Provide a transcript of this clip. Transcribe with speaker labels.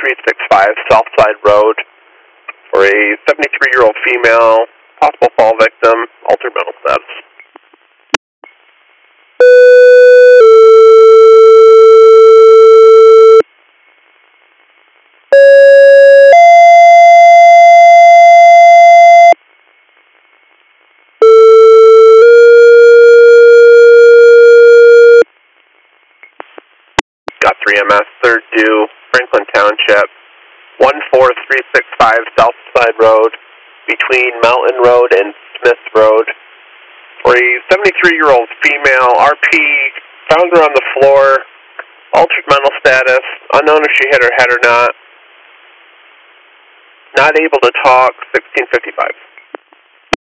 Speaker 1: 365 Southside Road for a 73-year-old female, possible fall victim, altered mental status. Got 3MS, third due, Franklin Township, 14365 Southside Road, between Mountain Road and Smith Road. For a 73-year-old female, RP found her on the floor, altered mental status, unknown if she hit her head or not able to talk, 1655.